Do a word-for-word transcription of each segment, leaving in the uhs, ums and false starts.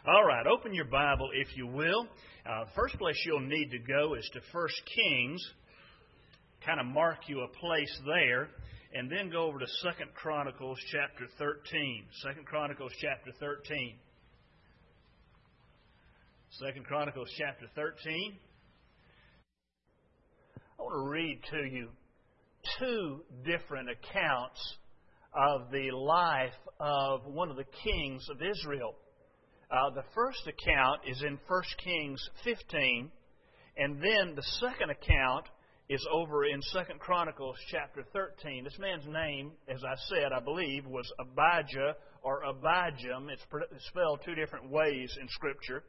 All right, open your Bible, if you will. Uh, the first place you'll need to go is to First Kings. Kind of mark you a place there, and then go over to Second Chronicles chapter thirteen. Second Chronicles chapter thirteen. Second Chronicles chapter thirteen. I want to read to you two different accounts of the life of one of the kings of Israel. Uh, the first account is in First Kings fifteen, and then the second account is over in Second Chronicles chapter thirteen. This man's name, as I said, I believe, was Abijah or Abijam. It's spelled two different ways in Scripture.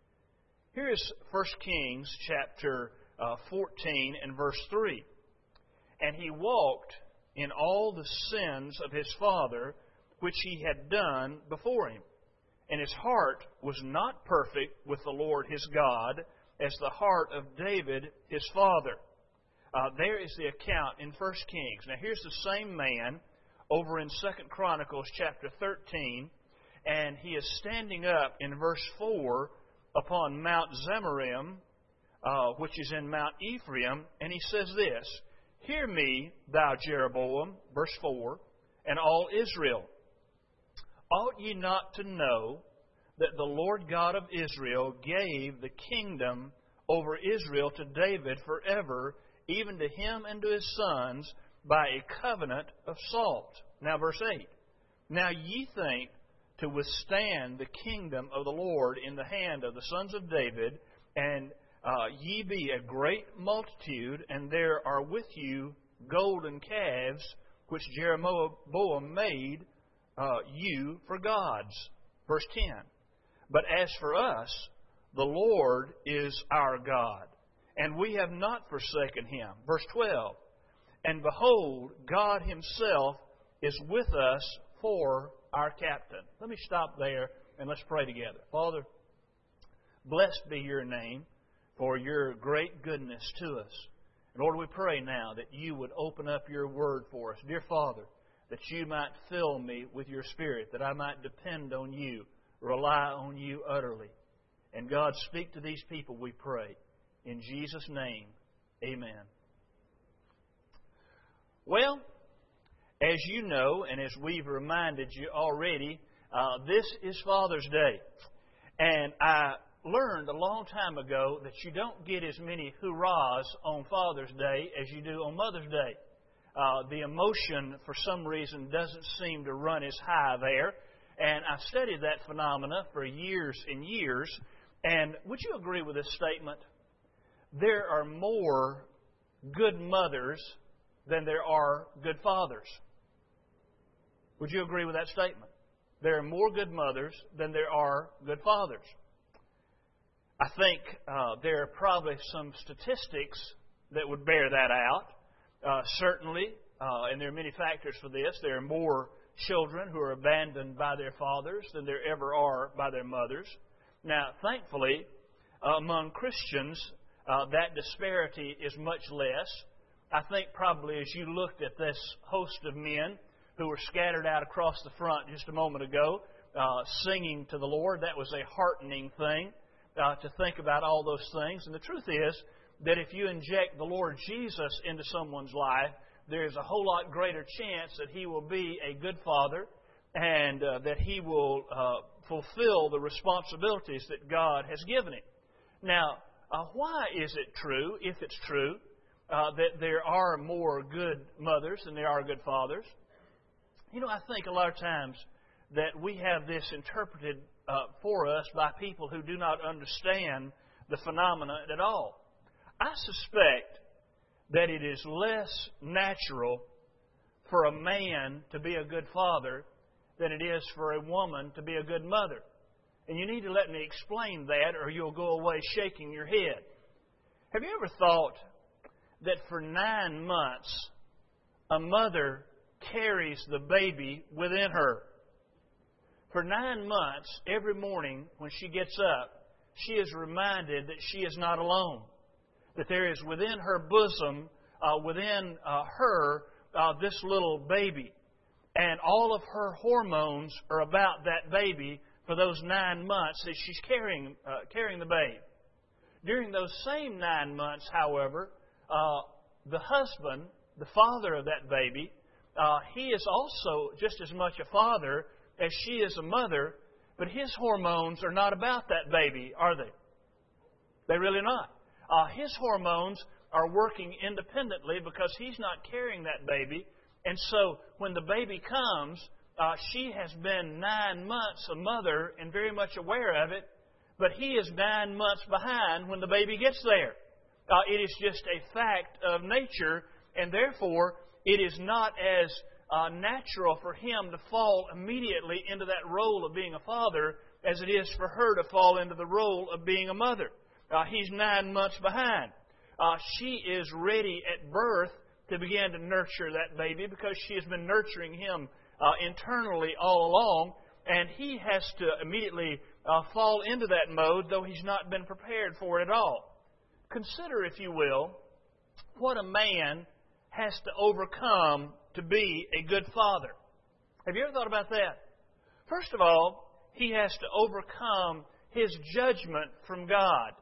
Here's First Kings chapter uh, fourteen and verse three. And he walked in all the sins of his father, which he had done before him. And his heart was not perfect with the Lord his God, as the heart of David his father. Uh, there is the account in First Kings. Now here's the same man over in Second Chronicles chapter thirteen, and he is standing up in verse four upon Mount Zemaraim, uh, which is in Mount Ephraim, and he says this, "Hear me, thou Jeroboam," verse four, "and all Israel. Ought ye not to know that the Lord God of Israel gave the kingdom over Israel to David forever, even to him and to his sons, by a covenant of salt?" Now verse eight. "Now ye think to withstand the kingdom of the Lord in the hand of the sons of David, and uh, ye be a great multitude, and there are with you golden calves, which Jeroboam made uh, you for gods." Verse ten. "But as for us, the Lord is our God, and we have not forsaken him." Verse twelve. "And behold, God himself is with us for our captain." Let me stop there and let's pray together. Father, blessed be your name for your great goodness to us. And Lord, we pray now that you would open up your word for us. Dear Father, that you might fill me with your Spirit, that I might depend on you, rely on you utterly. And God, speak to these people, we pray. In Jesus' name, amen. Well, as you know, and as we've reminded you already, uh, this is Father's Day. And I learned a long time ago that you don't get as many hurrahs on Father's Day as you do on Mother's Day. Uh, the emotion, for some reason, doesn't seem to run as high there. And I studied that phenomena for years and years. And would you agree with this statement? There are more good mothers than there are good fathers. Would you agree with that statement? There are more good mothers than there are good fathers. I think uh, there are probably some statistics that would bear that out. Uh, certainly, uh, and there are many factors for this, there are more children who are abandoned by their fathers than there ever are by their mothers. Now, thankfully, uh, among Christians, uh, that disparity is much less. I think probably as you looked at this host of men who were scattered out across the front just a moment ago, uh, singing to the Lord, that was a heartening thing uh, to think about all those things. And the truth is that if you inject the Lord Jesus into someone's life, there is a whole lot greater chance that he will be a good father and uh, that he will uh, fulfill the responsibilities that God has given him. Now, uh, why is it true, if it's true, uh, that there are more good mothers than there are good fathers? You know, I think a lot of times that we have this interpreted uh, for us by people who do not understand the phenomena at all. I suspect that it is less natural for a man to be a good father than it is for a woman to be a good mother. And you need to let me explain that or you'll go away shaking your head. Have you ever thought that for nine months a mother carries the baby within her? For nine months, every morning when she gets up, she is reminded that she is not alone. That there is within her bosom, uh, within uh, her, uh, this little baby. And all of her hormones are about that baby for those nine months that she's carrying, uh, carrying the babe. During those same nine months, however, uh, the husband, the father of that baby, uh, he is also just as much a father as she is a mother, but his hormones are not about that baby, are they? They're really not. Uh, his hormones are working independently because he's not carrying that baby. And so when the baby comes, uh, she has been nine months a mother and very much aware of it, but he is nine months behind when the baby gets there. Uh, it is just a fact of nature, and therefore it is not as uh, natural for him to fall immediately into that role of being a father as it is for her to fall into the role of being a mother. Uh, he's nine months behind. Uh, she is ready at birth to begin to nurture that baby because she has been nurturing him uh, internally all along, and he has to immediately uh, fall into that mode, though he's not been prepared for it at all. Consider, if you will, what a man has to overcome to be a good father. Have you ever thought about that? First of all, he has to overcome his judgment from God.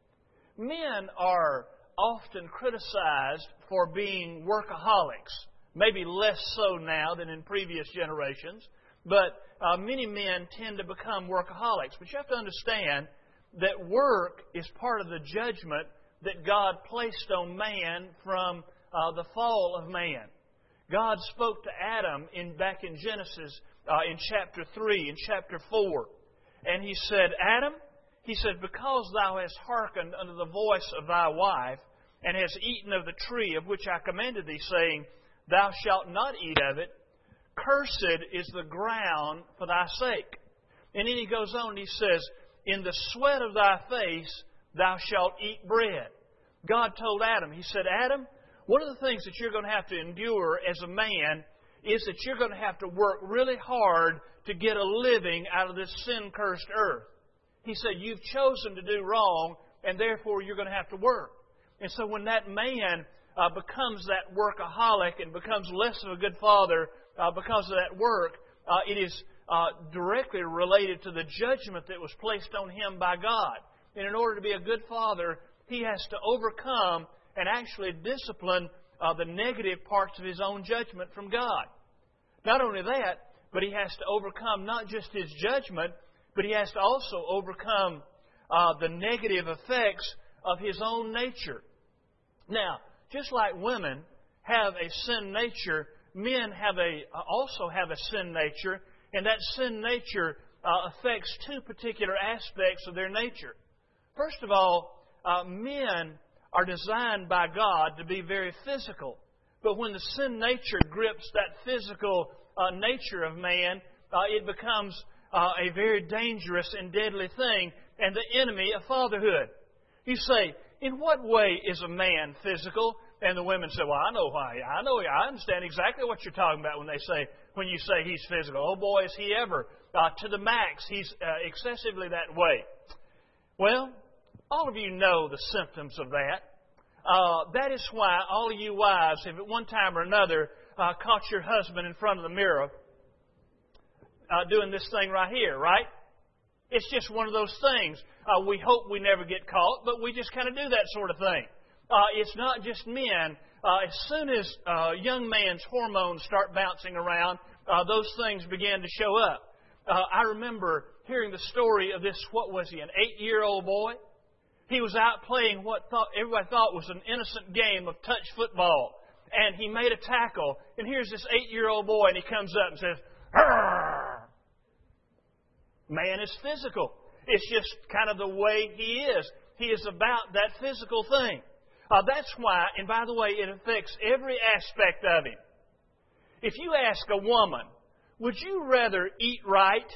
Men are often criticized for being workaholics. Maybe less so now than in previous generations. But uh, many men tend to become workaholics. But you have to understand that work is part of the judgment that God placed on man from uh, the fall of man. God spoke to Adam in back in Genesis uh, in chapter three, in chapter four. And He said, Adam, He said, because thou hast hearkened unto the voice of thy wife, and hast eaten of the tree of which I commanded thee, saying, Thou shalt not eat of it, cursed is the ground for thy sake. And then He goes on and He says, In the sweat of thy face thou shalt eat bread. God told Adam, He said, Adam, one of the things that you're going to have to endure as a man is that you're going to have to work really hard to get a living out of this sin-cursed earth. He said, you've chosen to do wrong, and therefore you're going to have to work. And so when that man uh, becomes that workaholic and becomes less of a good father uh, because of that work, uh, it is uh, directly related to the judgment that was placed on him by God. And in order to be a good father, he has to overcome and actually discipline uh, the negative parts of his own judgment from God. Not only that, but he has to overcome not just his judgment, but he has to also overcome uh, the negative effects of his own nature. Now, just like women have a sin nature, men have a also have a sin nature, and that sin nature uh, affects two particular aspects of their nature. First of all, uh, men are designed by God to be very physical. But when the sin nature grips that physical uh, nature of man, uh, it becomes uh, a very dangerous and deadly thing, and the enemy of fatherhood. You say, in what way is a man physical? And the women say, well, I know why. I know. I understand exactly what you're talking about when they say, when you say he's physical. Oh boy, is he ever. Uh, to the max, he's uh, excessively that way. Well, all of you know the symptoms of that. Uh, that is why all of you wives have at one time or another uh, caught your husband in front of the mirror uh, doing this thing right here, right? It's just one of those things. Uh, we hope we never get caught, but we just kind of do that sort of thing. Uh, it's not just men. Uh, as soon as uh, young man's hormones start bouncing around, uh, those things begin to show up. Uh, I remember hearing the story of this, what was he, an eight-year-old boy? He was out playing what thought, everybody thought was an innocent game of touch football. And he made a tackle. And here's this eight-year-old boy, and he comes up and says, "Arr!" Man is physical. It's just kind of the way he is. He is about that physical thing. Uh, that's why, and by the way, it affects every aspect of him. If you ask a woman, would you rather eat right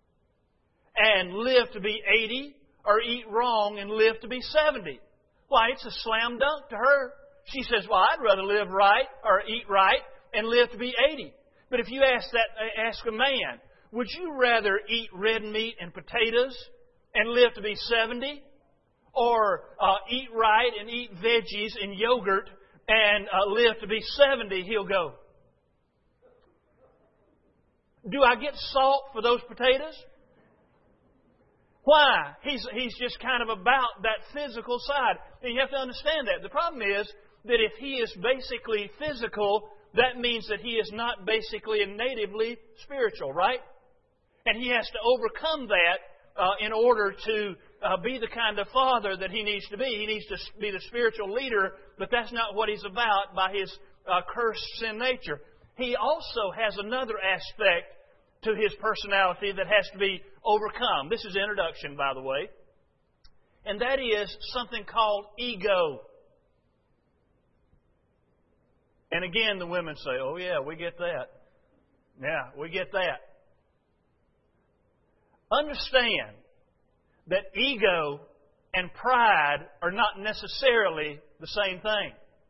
and live to be eighty or eat wrong and live to be seventy? Why, it's a slam dunk to her. She says, well, I'd rather live right or eat right and live to be eighty. But if you ask that, ask a man, would you rather eat red meat and potatoes and live to be seventy? Or uh, eat right and eat veggies and yogurt and uh, live to be seventy? He'll go, do I get salt for those potatoes? Why? He's, he's just kind of about that physical side. And you have to understand that. The problem is that if he is basically physical, that means that he is not basically and natively spiritual, right? And he has to overcome that uh, in order to uh, be the kind of father that he needs to be. He needs to be the spiritual leader, but that's not what he's about by his uh, cursed sin nature. He also has another aspect to his personality that has to be overcome. This is introduction, by the way. And that is something called ego. And again, the women say, oh yeah, we get that. Yeah, we get that. Understand that ego and pride are not necessarily the same thing.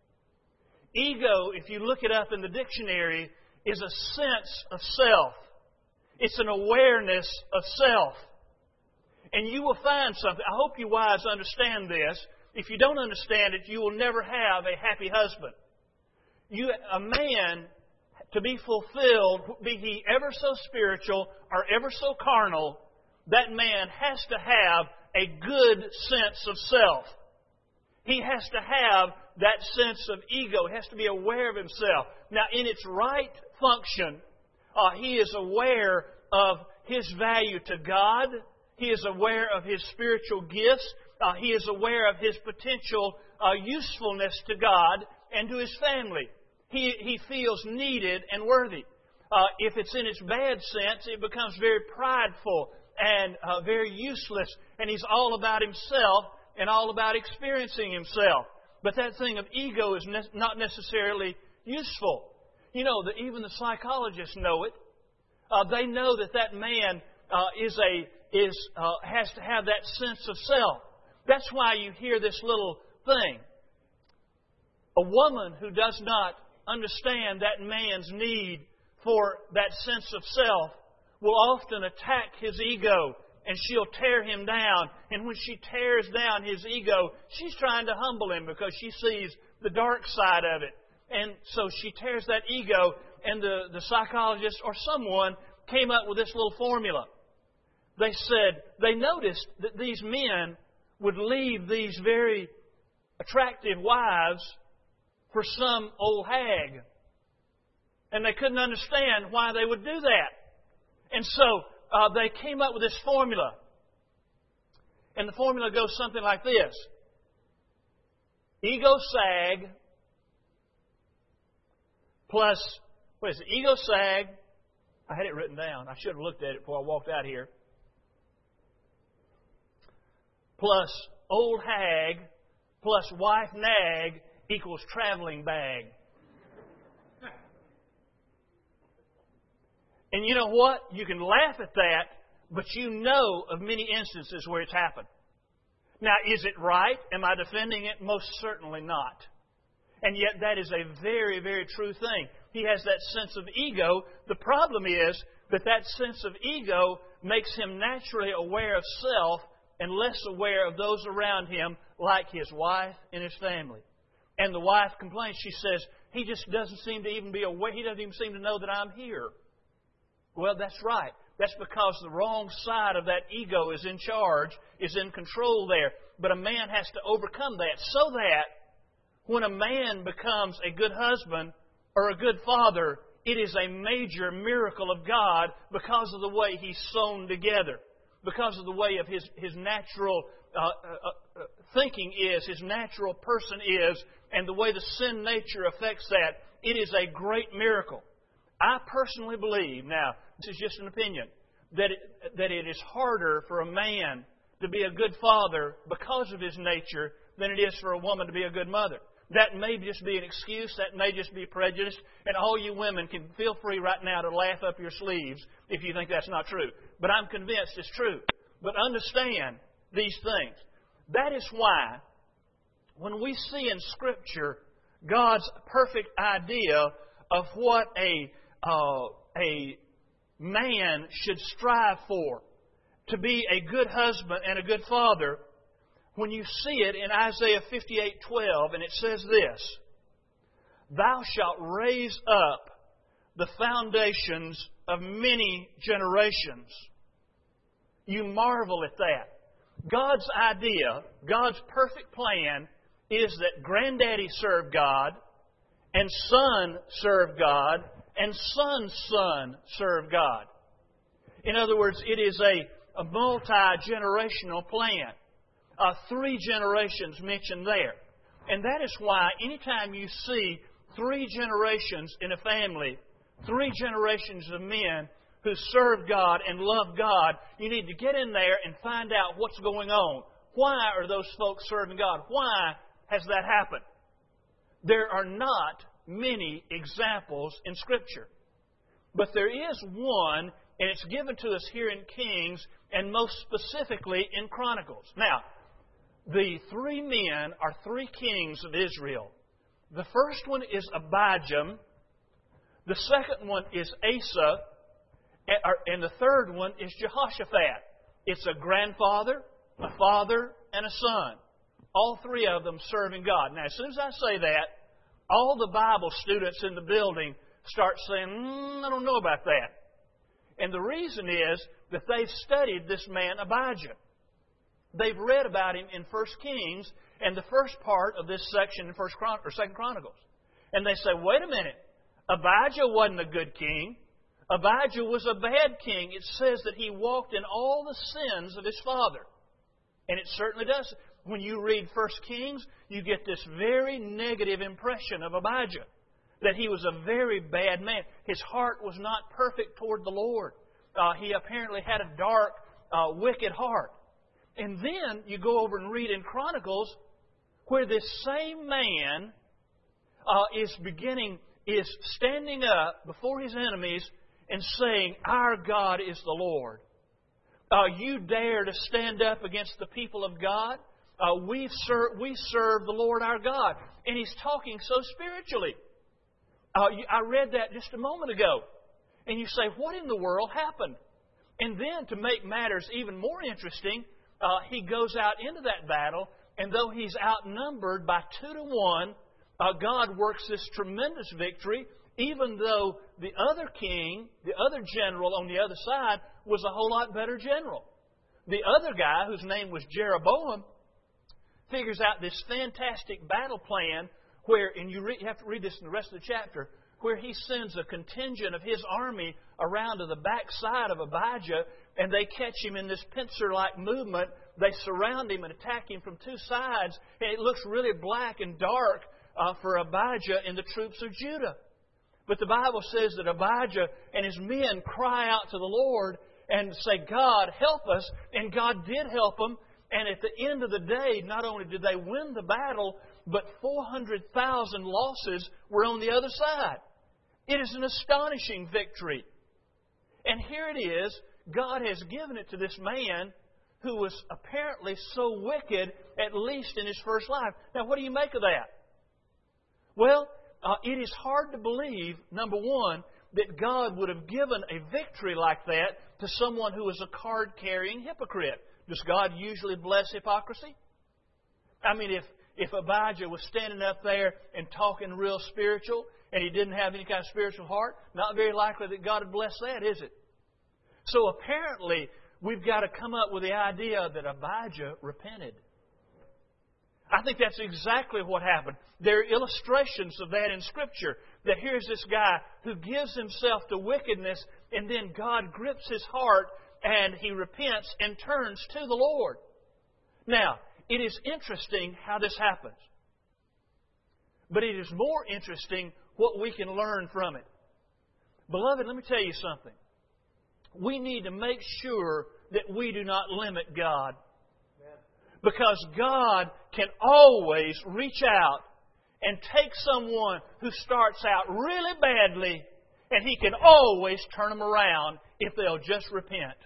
Ego, if you look it up in the dictionary, is a sense of self. It's an awareness of self. And you will find something. I hope you wives understand this. If you don't understand it, you will never have a happy husband. You, a man, to be fulfilled, be he ever so spiritual or ever so carnal, that man has to have a good sense of self. He has to have that sense of ego. He has to be aware of himself. Now, in its right function, uh, he is aware of his value to God. He is aware of his spiritual gifts. Uh, he is aware of his potential uh, usefulness to God and to his family. He, he feels needed and worthy. Uh, if it's in its bad sense, it becomes very prideful and uh, very useless. And he's all about himself and all about experiencing himself. But that thing of ego is ne- not necessarily useful. You know, the, even the psychologists know it. Uh, they know that that man uh, is a is uh, has to have that sense of self. That's why you hear this little thing. A woman who does not understand that man's need for that sense of self will often attack his ego, and she'll tear him down. And when she tears down his ego, she's trying to humble him because she sees the dark side of it. And so she tears that ego, and the, the psychologist or someone came up with this little formula. They said they noticed that these men would leave these very attractive wives for some old hag. And they couldn't understand why they would do that. And so uh, they came up with this formula. And the formula goes something like this. Ego sag plus, what is it? Ego sag. I had it written down. I should have looked at it before I walked out here. Plus old hag plus wife nag equals traveling bag. And you know what? You can laugh at that, but you know of many instances where it's happened. Now, is it right? Am I defending it? Most certainly not. And yet that is a very, very true thing. He has that sense of ego. The problem is that that sense of ego makes him naturally aware of self and less aware of those around him, like his wife and his family. And the wife complains. She says, he just doesn't seem to even be aware. He doesn't even seem to know that I'm here. Well, that's right. That's because the wrong side of that ego is in charge, is in control there. But a man has to overcome that so that when a man becomes a good husband or a good father, it is a major miracle of God because of the way he's sewn together, because of the way of his, his natural uh, uh, uh, thinking is, his natural person is, and the way the sin nature affects that. It is a great miracle. I personally believe, now, this is just an opinion, that it, that it is harder for a man to be a good father because of his nature than it is for a woman to be a good mother. That may just be an excuse. That may just be prejudice. And all you women can feel free right now to laugh up your sleeves if you think that's not true. But I'm convinced it's true. But understand these things. That is why when we see in Scripture God's perfect idea of what a uh, a man should strive for, to be a good husband and a good father, when you see it in Isaiah fifty-eight twelve, and it says this, Thou shalt raise up the foundations of many generations. You marvel at that. God's idea, God's perfect plan is that granddaddy served God, and son served God, and son's son served God. In other words, it is a, a multi-generational plan. Uh, three generations mentioned there. And that is why anytime you see three generations in a family, three generations of men who serve God and love God, you need to get in there and find out what's going on. Why are those folks serving God? Why has that happened? There are not many examples in Scripture. But there is one, and it's given to us here in Kings, and most specifically in Chronicles. Now, the three men are three kings of Israel. The first one is Abijam. The second one is Asa. And the third one is Jehoshaphat. It's a grandfather, a father, and a son. All three of them serving God. Now, as soon as I say that, all the Bible students in the building start saying, mm, I don't know about that. And the reason is that they've studied this man Abijah. They've read about him in First Kings and the first part of this section in First Chron- or Second Chronicles. And they say, wait a minute, Abijah wasn't a good king. Abijah was a bad king. It says that he walked in all the sins of his father. And it certainly does. When you read First Kings, you get this very negative impression of Abijah, that he was a very bad man. His heart was not perfect toward the Lord. Uh, he apparently had a dark, uh, wicked heart. And then you go over and read in Chronicles where this same man uh, is beginning, is standing up before his enemies and saying, our God is the Lord. Uh, you dare to stand up against the people of God? Uh, we, serve, we serve the Lord our God. And he's talking so spiritually. Uh, I read that just a moment ago. And you say, what in the world happened? And then to make matters even more interesting, uh, he goes out into that battle, and though he's outnumbered by two to one, uh, God works this tremendous victory, even though the other king, the other general on the other side, was a whole lot better general. The other guy, whose name was Jeroboam, figures out this fantastic battle plan where, and you, re, you have to read this in the rest of the chapter, where he sends a contingent of his army around to the backside of Abijah, and they catch him in this pincer-like movement. They surround him and attack him from two sides, and it looks really black and dark uh, for Abijah and the troops of Judah. But the Bible says that Abijah and his men cry out to the Lord and say, God, help us. And God did help them. And at the end of the day, not only did they win the battle, but four hundred thousand losses were on the other side. It is an astonishing victory. And here it is, God has given it to this man who was apparently so wicked, at least in his first life. Now, what do you make of that? Well, uh, it is hard to believe, number one, that God would have given a victory like that to someone who was a card-carrying hypocrite. Does God usually bless hypocrisy? I mean, if, if Abijah was standing up there and talking real spiritual and he didn't have any kind of spiritual heart, not very likely that God would bless that, is it? So apparently, we've got to come up with the idea that Abijah repented. I think that's exactly what happened. There are illustrations of that in Scripture. That here's this guy who gives himself to wickedness, and then God grips his heart and he repents and turns to the Lord. Now, it is interesting how this happens. But it is more interesting what we can learn from it. Beloved, let me tell you something. We need to make sure that we do not limit God. Because God can always reach out and take someone who starts out really badly, and He can always turn them around if they'll just repent.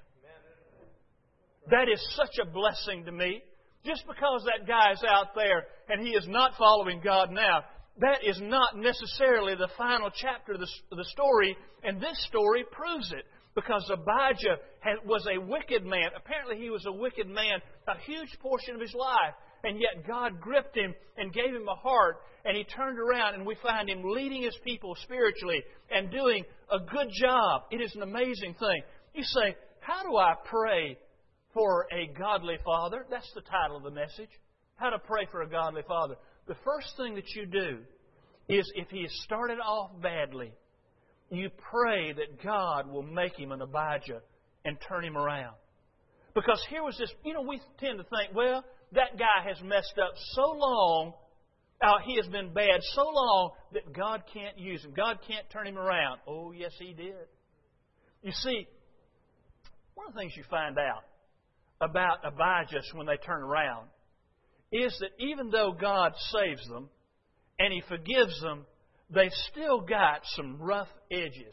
That is such a blessing to me. Just because that guy is out there and he is not following God now, that is not necessarily the final chapter of the, of the story, and this story proves it. Because Abijah had, was a wicked man. Apparently he was a wicked man a huge portion of his life. And yet God gripped him and gave him a heart. And he turned around and we find him leading his people spiritually and doing a good job. It is an amazing thing. You say, how do I pray for a godly father. That's the title of the message. How to pray for a godly father. The first thing that you do is, if he has started off badly, you pray that God will make him an Abijah and turn him around. Because here was this, you know, we tend to think, well, that guy has messed up so long, uh, he has been bad so long that God can't use him. God can't turn him around. Oh, yes, He did. You see, one of the things you find out about Abijahs when they turn around is that even though God saves them and He forgives them, they've still got some rough edges.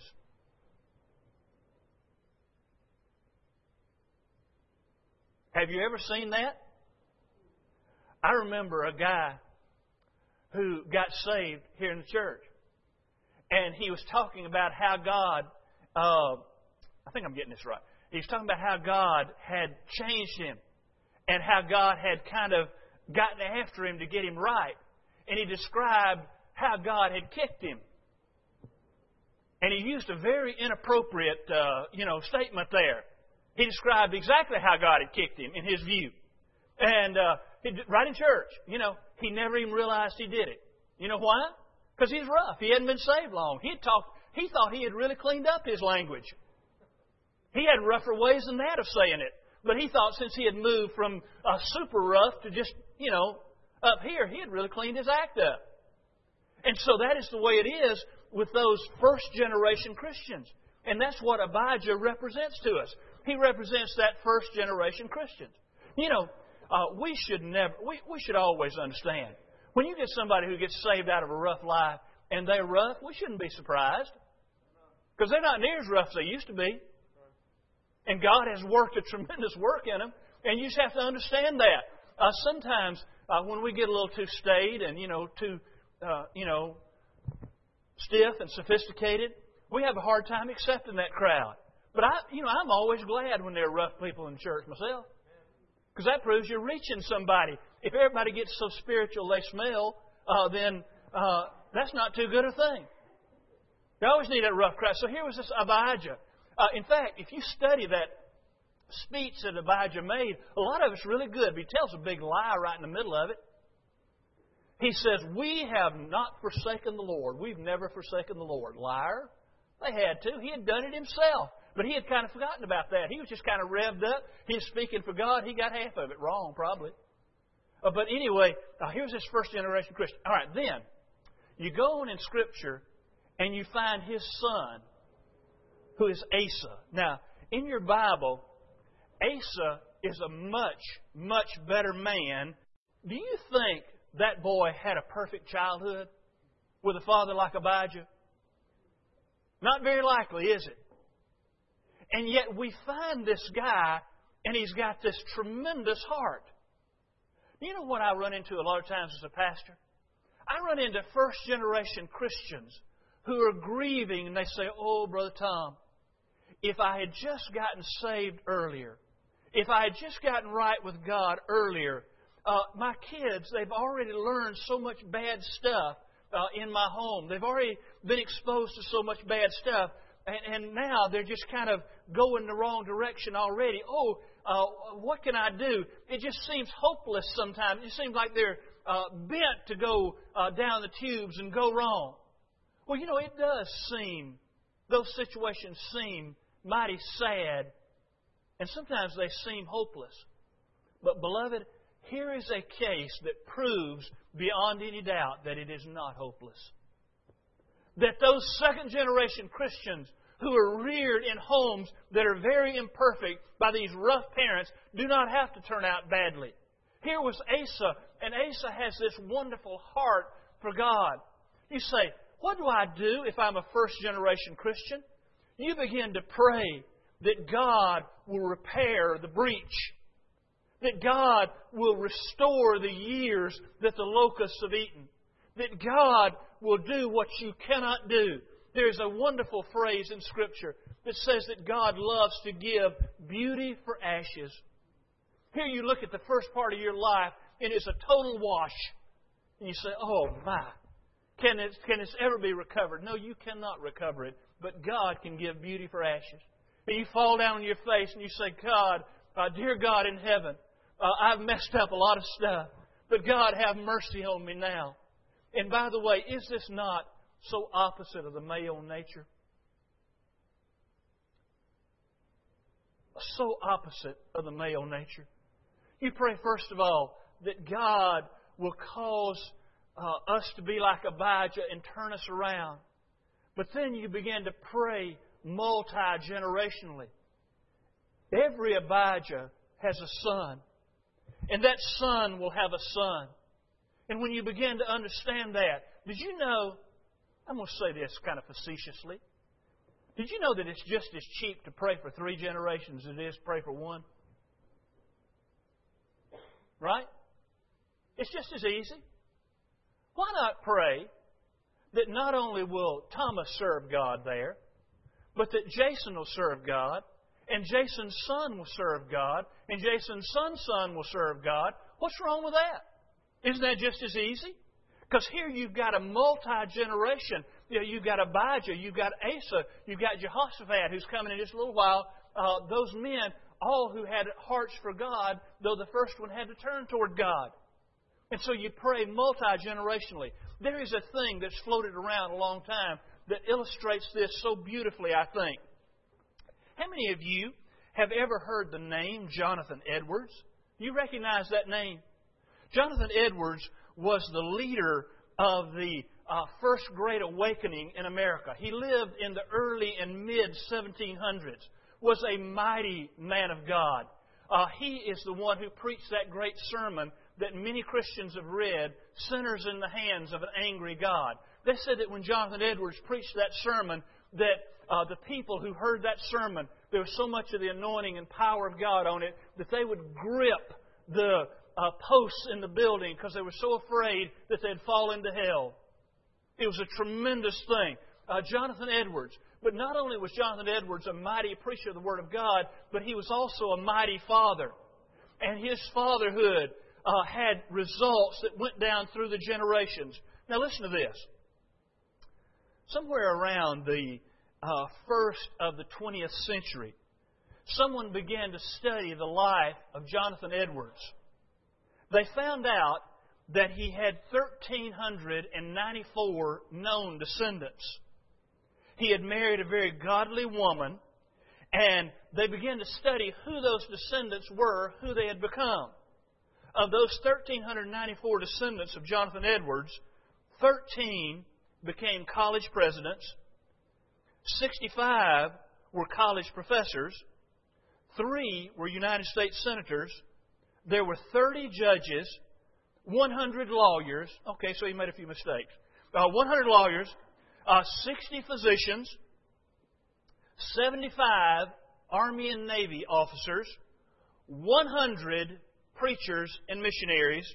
Have you ever seen that? I remember a guy who got saved here in the church. And he was talking about how God, uh, I think I'm getting this right. He was talking about how God had changed him and how God had kind of gotten after him to get him right. And he described how God had kicked him. And he used a very inappropriate, uh, you know, statement there. He described exactly how God had kicked him in his view. And uh, he, right in church, you know, he never even realized he did it. You know why? Because he's rough. He hadn't been saved long. He had talked. He thought he had really cleaned up his language. He had rougher ways than that of saying it. But he thought since he had moved from uh, super rough to just, you know, up here, he had really cleaned his act up. And so that is the way it is with those first generation Christians. And that's what Abijah represents to us. He represents that first generation Christians. You know, uh, we should never, we, we should always understand. When you get somebody who gets saved out of a rough life and they're rough, we shouldn't be surprised. Because they're not near as rough as they used to be. And God has worked a tremendous work in them. And you just have to understand that. Uh, sometimes uh, when we get a little too staid and, you know, too, uh, you know, stiff and sophisticated, we have a hard time accepting that crowd. But I, you know, I'm always glad when there are rough people in church myself. Because that proves you're reaching somebody. If everybody gets so spiritual they smell, uh, then uh, that's not too good a thing. You always need that rough crowd. So here was this Abijah. Uh, in fact, if you study that speech that Abijah made, a lot of it's really good. But he tells a big lie right in the middle of it. He says, we have not forsaken the Lord. We've never forsaken the Lord. Liar. They had to. He had done it himself. But he had kind of forgotten about that. He was just kind of revved up. He was speaking for God. He got half of it wrong, probably. Uh, but anyway, uh, here's this first generation Christian. All right, then, you go on in Scripture and you find his son, who is Asa. Now, in your Bible, Asa is a much, much better man. Do you think that boy had a perfect childhood with a father like Abijah? Not very likely, is it? And yet we find this guy, and he's got this tremendous heart. You know what I run into a lot of times as a pastor? I run into first-generation Christians who are grieving, and they say, oh, Brother Tom, if I had just gotten saved earlier, if I had just gotten right with God earlier, uh, my kids, they've already learned so much bad stuff uh, in my home. They've already been exposed to so much bad stuff. And, and now they're just kind of going the wrong direction already. Oh, uh, what can I do? It just seems hopeless sometimes. It seems like they're uh, bent to go uh, down the tubes and go wrong. Well, you know, it does seem, those situations seem mighty sad. And sometimes they seem hopeless. But, beloved, here is a case that proves beyond any doubt that it is not hopeless. That those second-generation Christians who are reared in homes that are very imperfect by these rough parents do not have to turn out badly. Here was Asa, and Asa has this wonderful heart for God. You say, what do I do if I'm a first-generation Christian? You begin to pray that God will repair the breach, that God will restore the years that the locusts have eaten, that God will do what you cannot do. There's a wonderful phrase in Scripture that says that God loves to give beauty for ashes. Here you look at the first part of your life, and it's a total wash. And you say, oh my, can this, can this ever be recovered? No, you cannot recover it, but God can give beauty for ashes. And you fall down on your face and you say, God, Uh, dear God in heaven, uh, I've messed up a lot of stuff, but God, have mercy on me now. And by the way, is this not so opposite of the male nature? So opposite of the male nature. You pray, first of all, that God will cause uh, us to be like Abijah and turn us around. But then you begin to pray multi-generationally. Every Abijah has a son. And that son will have a son. And when you begin to understand that, did you know, I'm going to say this kind of facetiously, did you know that it's just as cheap to pray for three generations as it is to pray for one? Right? It's just as easy. Why not pray that not only will Thomas serve God there, but that Jason will serve God, and Jason's son will serve God, and Jason's son's son will serve God? What's wrong with that? Isn't that just as easy? Because here you've got a multi-generation. You know, you've got Abijah, you've got Asa, you've got Jehoshaphat who's coming in just a little while. Uh, those men, all who had hearts for God, though the first one had to turn toward God. And so you pray multi-generationally. There is a thing that's floated around a long time that illustrates this so beautifully, I think. How many of you have ever heard the name Jonathan Edwards? You recognize that name? Jonathan Edwards was the leader of the uh, First Great Awakening in America. He lived in the early and mid seventeen hundreds, was a mighty man of God. Uh, he is the one who preached that great sermon that many Christians have read, Sinners in the Hands of an Angry God. They said that when Jonathan Edwards preached that sermon, that uh, the people who heard that sermon, there was so much of the anointing and power of God on it that they would grip the uh, posts in the building because they were so afraid that they'd fall into hell. It was a tremendous thing. Uh, Jonathan Edwards. But not only was Jonathan Edwards a mighty preacher of the Word of God, but he was also a mighty father. And his fatherhood uh, had results that went down through the generations. Now listen to this. Somewhere around the uh, first of the twentieth century, someone began to study the life of Jonathan Edwards. They found out that he had one thousand three hundred ninety-four known descendants. He had married a very godly woman, and they began to study who those descendants were, who they had become. Of those one thousand three hundred ninety-four descendants of Jonathan Edwards, thirteen became college presidents, sixty-five were college professors, three were United States senators, there were thirty judges, one hundred lawyers. Okay, so he made a few mistakes. Uh, one hundred lawyers, uh, sixty physicians, seventy-five Army and Navy officers, one hundred preachers and missionaries,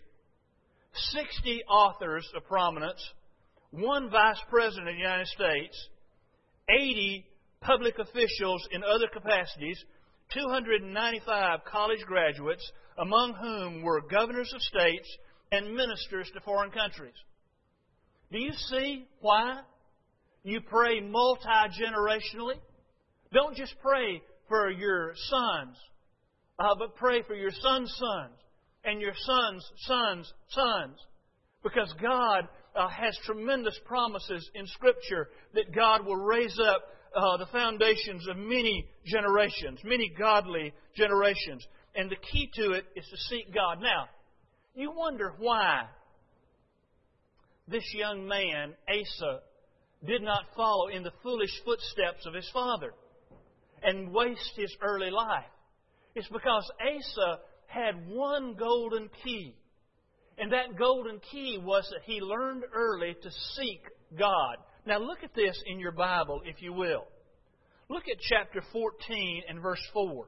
sixty authors of prominence, one vice president of the United States, eighty public officials in other capacities, two hundred ninety-five college graduates, among whom were governors of states and ministers to foreign countries. Do you see why you pray multi-generationally? Don't just pray for your sons, uh, but pray for your sons' sons and your sons' sons' sons. Because God uh, has tremendous promises in Scripture that God will raise up uh, the foundations of many generations, many godly generations. And the key to it is to seek God. Now, you wonder why this young man, Asa, did not follow in the foolish footsteps of his father and waste his early life. It's because Asa had one golden key. And that golden key was that he learned early to seek God. Now look at this in your Bible, if you will. Look at chapter fourteen and verse four.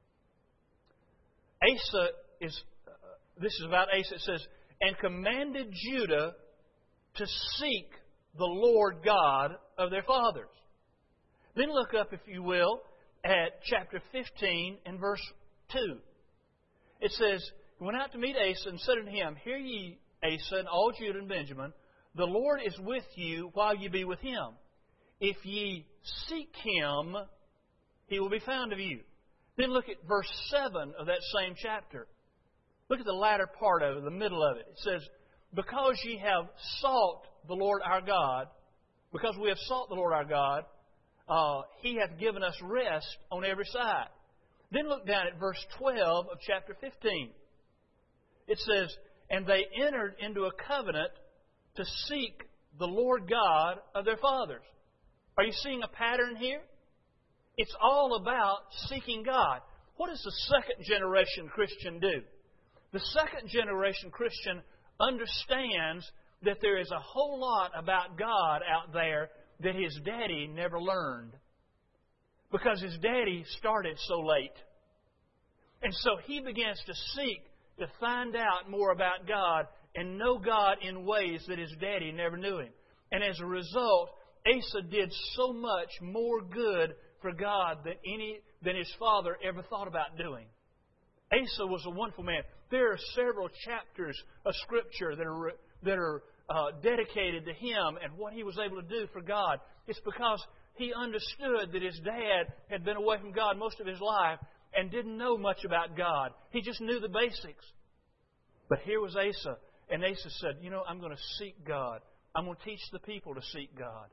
Asa is, uh, this is about Asa. It says, and commanded Judah to seek the Lord God of their fathers. Then look up, if you will, at chapter fifteen and verse two. It says, he went out to meet Asa and said unto him, hear ye, Asa, and all Judah and Benjamin, the Lord is with you while ye be with him. If ye seek him, he will be found of you. Then look at verse seven of that same chapter. Look at the latter part of it, the middle of it. It says, because ye have sought the Lord our God, because we have sought the Lord our God, uh, He hath given us rest on every side. Then look down at verse twelve of chapter fifteen. It says, and they entered into a covenant to seek the Lord God of their fathers. Are you seeing a pattern here? It's all about seeking God. What does the second generation Christian do? The second generation Christian understands that there is a whole lot about God out there that his daddy never learned. Because his daddy started so late. And so he begins to seek to find out more about God and know God in ways that his daddy never knew Him. And as a result, Asa did so much more good for God than any than his father ever thought about doing. Asa was a wonderful man. There are several chapters of Scripture that are that are uh, dedicated to him and what he was able to do for God. It's because he understood that his dad had been away from God most of his life and didn't know much about God. He just knew the basics. But here was Asa, and Asa said, you know, I'm going to seek God. I'm going to teach the people to seek God.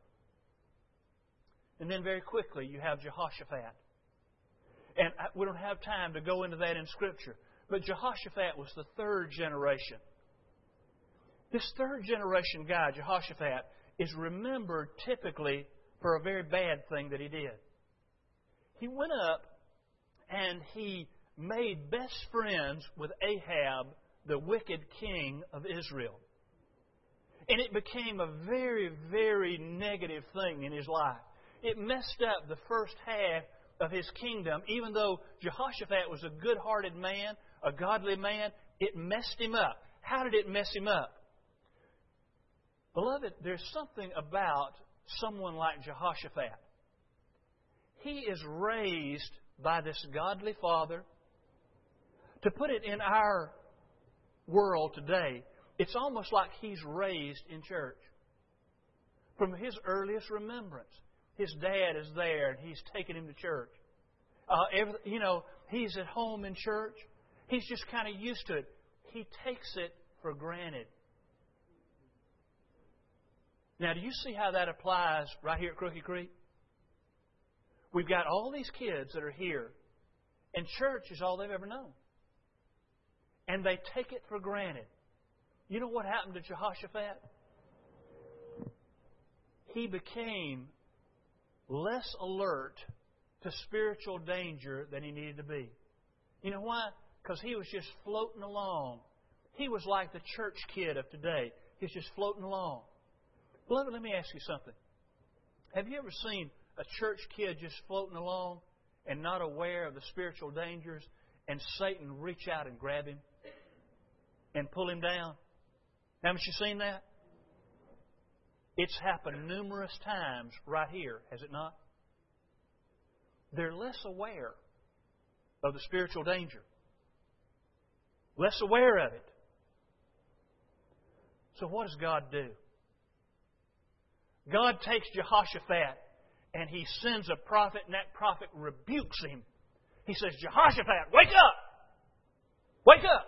And then very quickly you have Jehoshaphat. And we don't have time to go into that in Scripture. But Jehoshaphat was the third generation. This third generation guy, Jehoshaphat, is remembered typically for a very bad thing that he did. He went up and he made best friends with Ahab, the wicked king of Israel. And it became a very, very negative thing in his life. It messed up the first half of his kingdom. Even though Jehoshaphat was a good-hearted man, a godly man, it messed him up. How did it mess him up? Beloved, there's something about someone like Jehoshaphat. He is raised by this godly father. To put it in our world today, it's almost like he's raised in church. From his earliest remembrance, his dad is there and he's taking him to church. Uh, every, you know, he's at home in church. He's just kind of used to it. He takes it for granted. Now, do you see how that applies right here at Crookie Creek? We've got all these kids that are here, and church is all they've ever known. And they take it for granted. You know what happened to Jehoshaphat? He became less alert to spiritual danger than he needed to be. You know why? Because he was just floating along. He was like the church kid of today. He's just floating along. Beloved, let me ask you something. Have you ever seen a church kid just floating along and not aware of the spiritual dangers and Satan reach out and grab him and pull him down? Haven't you seen that? It's happened numerous times right here, has it not? They're less aware of the spiritual danger. Less aware of it. So what does God do? God takes Jehoshaphat and He sends a prophet, and that prophet rebukes him. He says, Jehoshaphat, wake up! Wake up!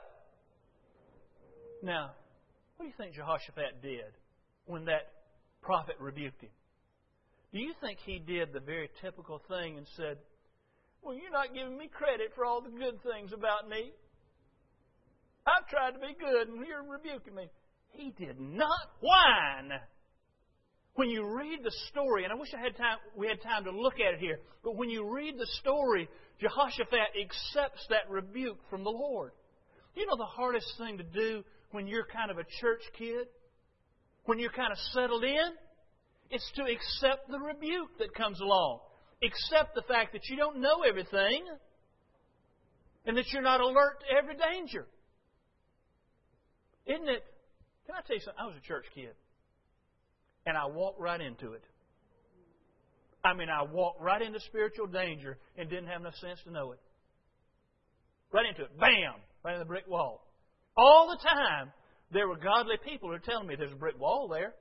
Now, what do you think Jehoshaphat did when that prophet rebuked him? Do you think he did the very typical thing and said, well, you're not giving me credit for all the good things about me. I've tried to be good and you're rebuking me. He did not whine. When you read the story, and I wish I had time, we had time to look at it here, but when you read the story, Jehoshaphat accepts that rebuke from the Lord. You know the hardest thing to do when you're kind of a church kid? When you're kind of settled in? It's to accept the rebuke that comes along. Accept the fact that you don't know everything and that you're not alert to every danger. Isn't it? Can I tell you something? I was a church kid. And I walked right into it. I mean, I walked right into spiritual danger and didn't have enough sense to know it. Right into it. Bam! Right in the brick wall. All the time, there were godly people who were telling me there's a brick wall there.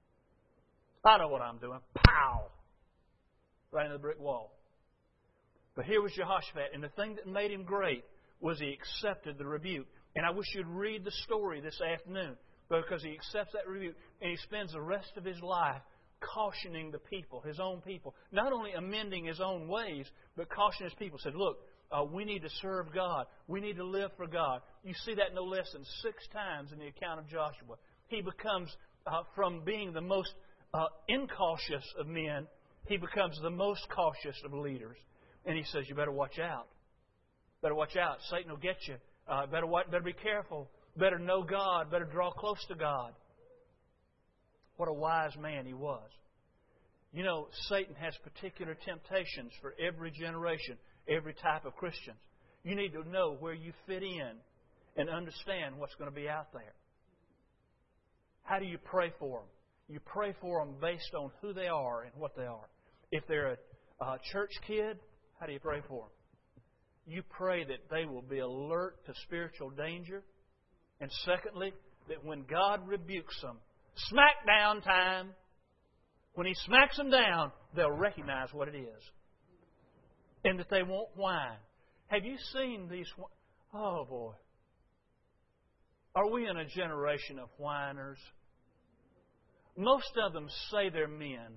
I know what I'm doing. Pow! Right into the brick wall. But here was Jehoshaphat, and the thing that made him great was he accepted the rebuke. And I wish you'd read the story this afternoon, because he accepts that rebuke, and he spends the rest of his life cautioning the people, his own people, not only amending his own ways, but cautioning his people. Said, look, uh, we need to serve God. We need to live for God. You see that no less than six times in the account of Joshua. He becomes, uh, from being the most uh, incautious of men, he becomes the most cautious of leaders. And he says, you better watch out. Better watch out. Satan will get you. Uh, better, better be careful. Better know God. Better draw close to God. What a wise man he was. You know, Satan has particular temptations for every generation, every type of Christians. You need to know where you fit in and understand what's going to be out there. How do you pray for them? You pray for them based on who they are and what they are. If they're a, a church kid, how do you pray for them? You pray that they will be alert to spiritual danger. And secondly, that when God rebukes them, smackdown time, when He smacks them down, they'll recognize what it is. And that they won't whine. Have you seen these? Oh, boy. Are we in a generation of whiners? Most of them say they're men.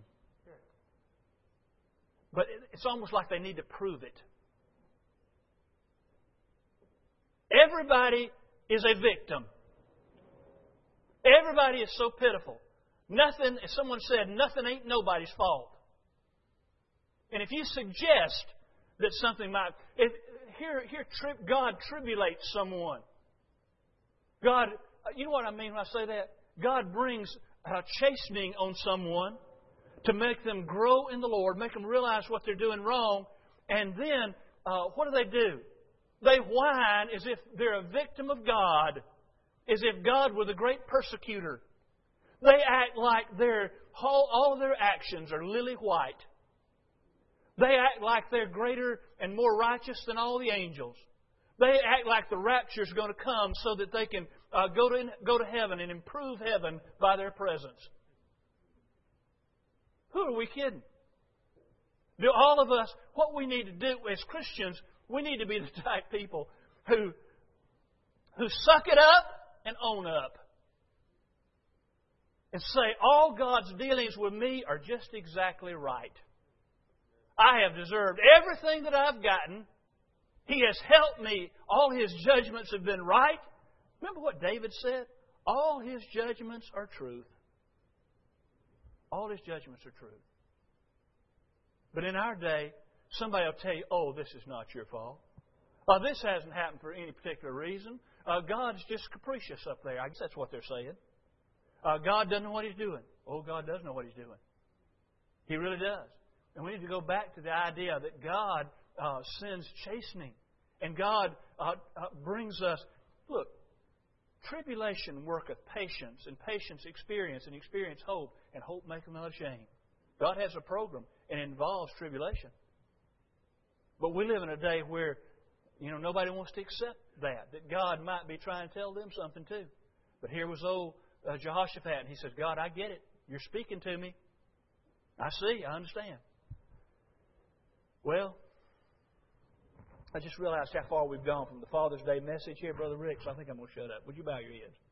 But it's almost like they need to prove it. Everybody is a victim. Everybody is so pitiful. Nothing, as someone said, nothing ain't nobody's fault. And if you suggest that something might... If, here, here tri- God tribulates someone. God, you know what I mean when I say that? God brings uh, chastening on someone to make them grow in the Lord, make them realize what they're doing wrong, and then uh, what do they do? They whine as if they're a victim of God, as if God were the great persecutor. They act like their whole, all of their actions are lily white. They act like they're greater and more righteous than all the angels. They act like the rapture is going to come so that they can uh, go to go to heaven and improve heaven by their presence. Who are we kidding? Do all of us, what we need to do as Christians, we need to be the type of people who, who suck it up and own up. And say, all God's dealings with me are just exactly right. I have deserved everything that I've gotten. He has helped me. All His judgments have been right. Remember what David said? All His judgments are truth. All His judgments are truth. But in our day, somebody will tell you, oh, this is not your fault. Uh, this hasn't happened for any particular reason. Uh, God's just capricious up there. I guess that's what they're saying. Uh, God doesn't know what He's doing. Oh, God does know what He's doing. He really does. And we need to go back to the idea that God uh, sends chastening. And God uh, uh, brings us, look, tribulation worketh patience, and patience experience, and experience hope, and hope maketh not ashamed. God has a program, and it involves tribulation. But we live in a day where, you know, nobody wants to accept that, that God might be trying to tell them something too. But here was old uh, Jehoshaphat, and he says, God, I get it. You're speaking to me. I see. I understand. Well, I just realized how far we've gone from the Father's Day message here, Brother Rick, so I think I'm going to shut up. Would you bow your heads?